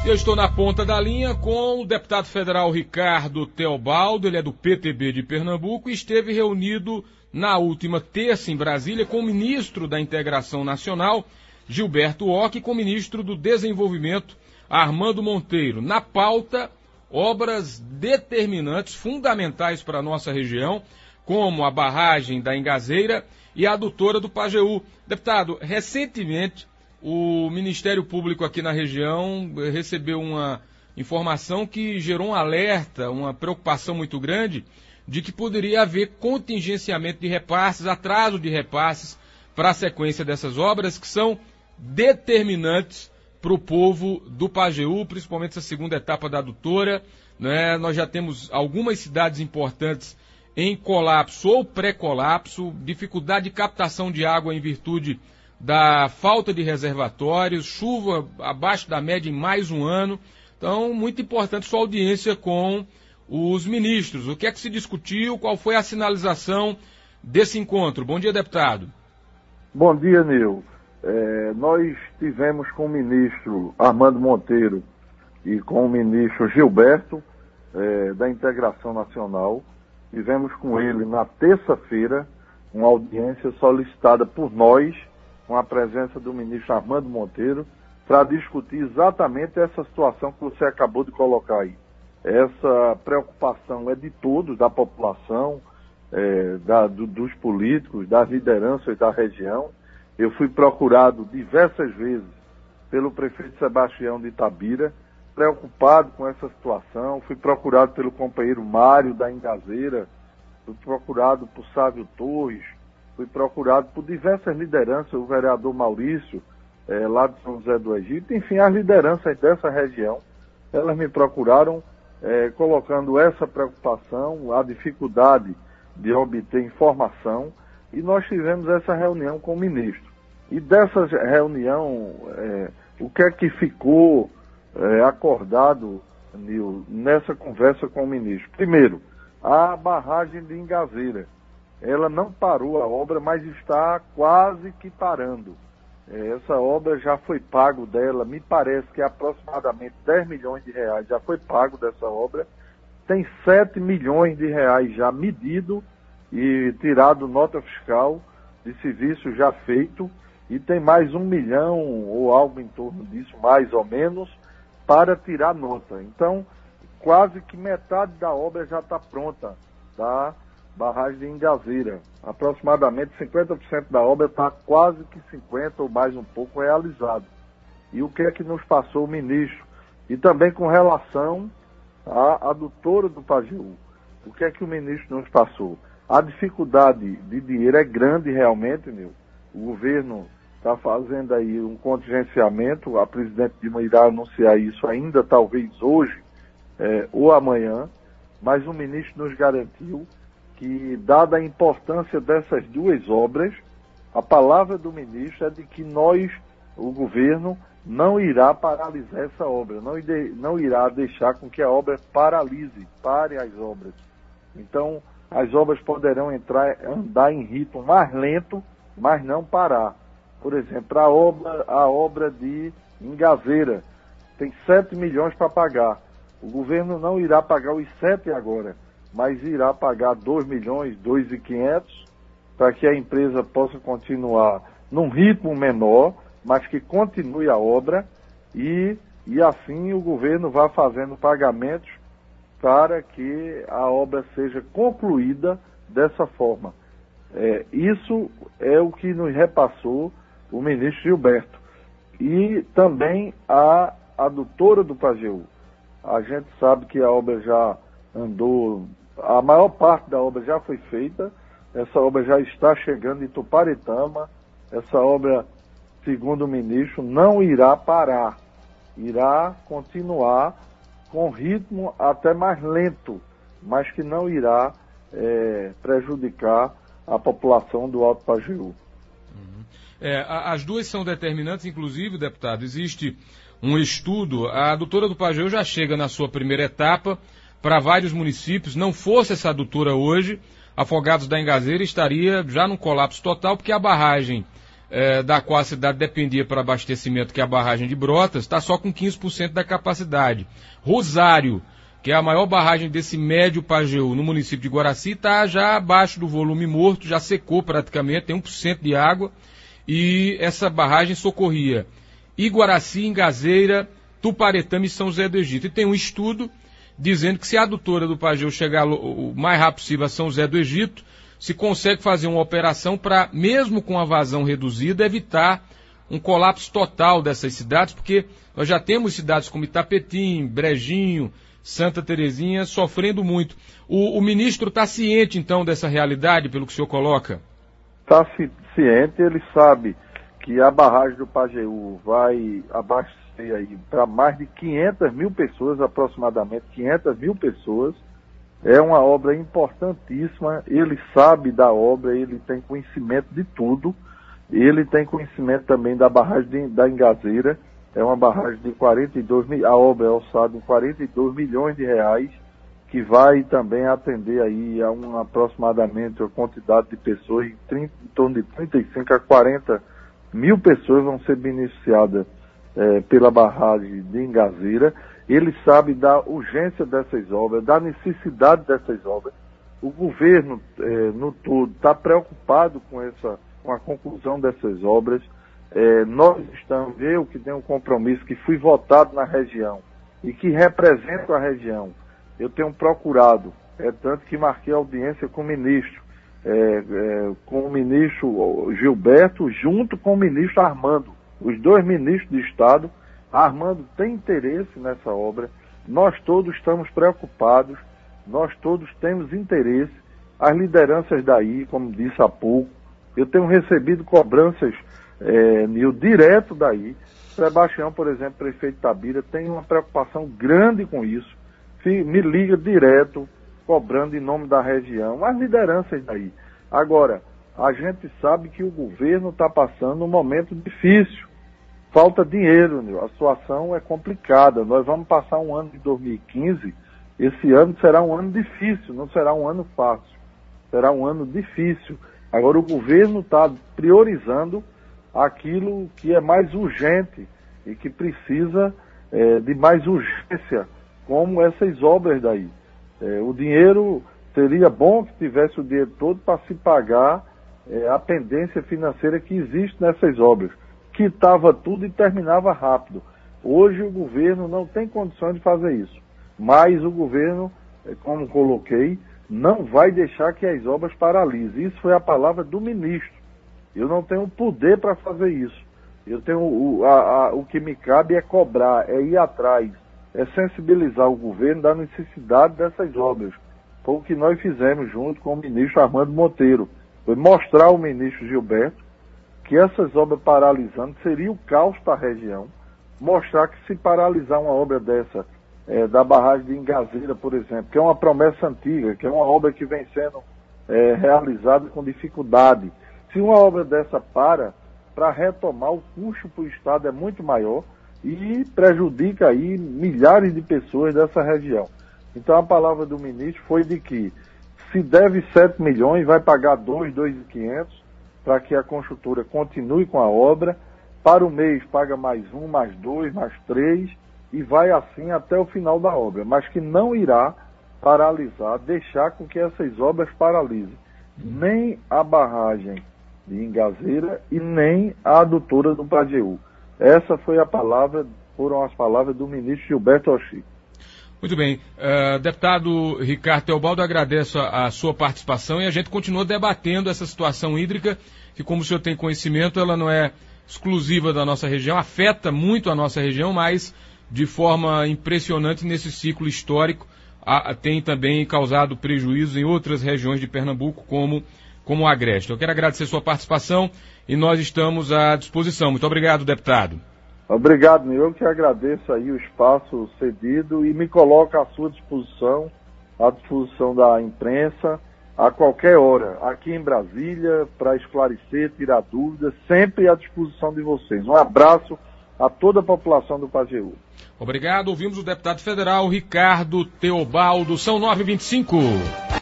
Eu estou na ponta da linha com o deputado federal Ricardo Teobaldo, ele é do PTB de Pernambuco e esteve reunido na última terça em Brasília com o ministro da Integração Nacional, Gilberto Ock, e com o ministro do Desenvolvimento, Armando Monteiro. Na pauta, obras determinantes, fundamentais para a nossa região, como a barragem da Ingazeira e a adutora do Pajeú. Deputado, recentemente o Ministério Público aqui na região recebeu uma informação que gerou um alerta, uma preocupação muito grande de que poderia haver contingenciamento de repasses, atraso de repasses para a sequência dessas obras que são determinantes para o povo do Pajeú, principalmente essa segunda etapa da adutora, né? Nós já temos algumas cidades importantes em colapso ou pré-colapso, dificuldade de captação de água em virtude da falta de reservatórios, chuva abaixo da média em mais um ano. Então, muito importante sua audiência com os ministros. O que é que se discutiu? Qual foi a sinalização desse encontro? Bom dia, deputado. Bom dia, Nil. Nós tivemos com o ministro Armando Monteiro e com o ministro Gilberto da Integração Nacional. Tivemos com ele na terça-feira uma audiência solicitada por nós, com a presença do ministro Armando Monteiro, para discutir exatamente essa situação que você acabou de colocar aí. Essa preocupação é de todos, da população, dos políticos, das lideranças da região. Eu fui procurado diversas vezes pelo prefeito Sebastião de Itabira, preocupado com essa situação. Fui procurado pelo companheiro Mário da Ingazeira, fui procurado por Sávio Torres, fui procurado por diversas lideranças, o vereador Maurício, lá de São José do Egito, enfim, as lideranças dessa região, elas me procuraram colocando essa preocupação, a dificuldade de obter informação, e nós tivemos essa reunião com o ministro. E dessa reunião, o que é que ficou acordado, Nil, nessa conversa com o ministro? Primeiro, a barragem de Ingazeira. Ela não parou a obra, mas está quase que parando. Essa obra já foi pago dela, me parece que aproximadamente 10 milhões de reais já foi pago dessa obra. Tem 7 milhões de reais já medido e tirado nota fiscal de serviço já feito. E tem mais 1 milhão ou algo em torno disso, mais ou menos, para tirar nota. Então, quase que metade da obra já está pronta, da barragem de Ingazeira. Aproximadamente 50% da obra está quase que 50% ou mais um pouco realizado. E o que é que nos passou o ministro? E também com relação à adutora do Pajeú. O que é que o ministro nos passou? A dificuldade de dinheiro é grande realmente, meu. O governo está fazendo aí um contingenciamento, a presidente Dilma irá anunciar isso ainda, talvez hoje ou amanhã, mas o ministro nos garantiu que, dada a importância dessas duas obras, a palavra do ministro é de que o governo, não irá paralisar essa obra, não irá deixar com que a obra pare as obras. Então, as obras poderão andar em ritmo mais lento, mas não parar. Por exemplo, a obra de Ingazeira tem 7 milhões para pagar. O governo não irá pagar os 7 agora, mas irá pagar 2 milhões, 2.500, para que a empresa possa continuar num ritmo menor, mas que continue a obra e assim o governo vai fazendo pagamentos para que a obra seja concluída dessa forma. Isso é o que nos repassou o ministro Gilberto. E também a adutora do Pajeú. A gente sabe que a obra já andou, a maior parte da obra já foi feita, essa obra já está chegando em Tuparetama, essa obra, segundo o ministro, não irá parar, irá continuar com ritmo até mais lento, mas que não irá prejudicar a população do Alto Pajeú. As duas são determinantes, inclusive, deputado, existe um estudo, a adutora do Pajeú já chega na sua primeira etapa para vários municípios. Não fosse essa adutora hoje, Afogados da Ingazeira estaria já num colapso total, porque a barragem da qual a cidade dependia para abastecimento, que é a barragem de Brotas, está só com 15% da capacidade. Rosário, que é a maior barragem desse médio Pajeú no município de Guaraci, está já abaixo do volume morto, já secou praticamente, tem 1% de água, e essa barragem socorria Iguaraci, Ingazeira, Tuparetama e São José do Egito. E tem um estudo dizendo que se a adutora do Pajeú chegar o mais rápido possível a São José do Egito, se consegue fazer uma operação para, mesmo com a vazão reduzida, evitar um colapso total dessas cidades, porque nós já temos cidades como Itapetim, Brejinho, Santa Terezinha sofrendo muito. O ministro está ciente, então, dessa realidade, pelo que o senhor coloca? Está ciente, ele sabe que a barragem do Pajeú vai abastecer aí para mais de 500 mil pessoas, aproximadamente 500 mil pessoas. É uma obra importantíssima, ele sabe da obra, ele tem conhecimento de tudo, ele tem conhecimento também da barragem da Ingazeira, é uma barragem de 42 mil, a obra é orçada em 42 milhões de reais, que vai também atender aí a aproximadamente a quantidade de pessoas, em torno de 35 a 40 mil pessoas vão ser beneficiadas pela barragem de Ingazeira. Ele sabe da urgência dessas obras, da necessidade dessas obras. O governo, no todo, está preocupado com a conclusão dessas obras. Nós estamos, eu que tenho um compromisso, que fui votado na região e que represento a região, eu tenho procurado, tanto que marquei audiência com o ministro, com o ministro Gilberto, junto com o ministro Armando, os dois ministros de Estado. Armando tem interesse nessa obra, nós todos estamos preocupados, nós todos temos interesse, as lideranças daí, como disse há pouco, eu tenho recebido cobranças, direto daí. Sebastião, por exemplo, prefeito de Itabira, tem uma preocupação grande com isso, me liga direto, cobrando em nome da região, as lideranças daí. Agora, a gente sabe que o governo está passando um momento difícil, falta dinheiro, a situação é complicada. Nós vamos passar um ano de 2015, esse ano será um ano difícil, não será um ano fácil, será um ano difícil. Agora o governo está priorizando aquilo que é mais urgente e que precisa de mais urgência, como essas obras daí. O dinheiro, seria bom que tivesse o dinheiro todo para se pagar a pendência financeira que existe nessas obras, quitava tudo e terminava rápido. Hoje o governo não tem condições de fazer isso, mas o governo, como coloquei, não vai deixar que as obras paralisem. Isso foi a palavra do ministro. Eu não tenho poder para fazer isso. Eu tenho o que me cabe é cobrar, é ir atrás, é sensibilizar o governo da necessidade dessas obras. Foi o que nós fizemos junto com o ministro Armando Monteiro. Foi mostrar ao ministro Gilberto que essas obras paralisando seria o caos para a região, mostrar que se paralisar uma obra dessa, da barragem de Ingazeira, por exemplo, que é uma promessa antiga, que é uma obra que vem sendo realizada com dificuldade, se uma obra dessa para retomar, o custo para o Estado é muito maior e prejudica aí milhares de pessoas dessa região. Então a palavra do ministro foi de que se deve 7 milhões, vai pagar 2.500, para que a construtora continue com a obra. Para o mês paga mais 1, mais 2, mais 3 e vai assim até o final da obra, mas que não irá paralisar, deixar com que essas obras paralisem nem a barragem de Ingazeira e nem a adutora do Pajeú. Essa foi foram as palavras do ministro Gilberto Oxi. Muito bem. Deputado Ricardo Teobaldo, agradeço a sua participação e a gente continua debatendo essa situação hídrica, que, como o senhor tem conhecimento, ela não é exclusiva da nossa região, afeta muito a nossa região, mas de forma impressionante nesse ciclo histórico tem também causado prejuízo em outras regiões de Pernambuco, como o Agreste. Eu quero agradecer a sua participação e nós estamos à disposição. Muito obrigado, deputado. Obrigado, eu que agradeço aí o espaço cedido e me coloco à sua disposição, à disposição da imprensa, a qualquer hora, aqui em Brasília, para esclarecer, tirar dúvidas, sempre à disposição de vocês. Um abraço a toda a população do Pajeú. Obrigado, ouvimos o deputado federal Ricardo Teobaldo, são 9h25.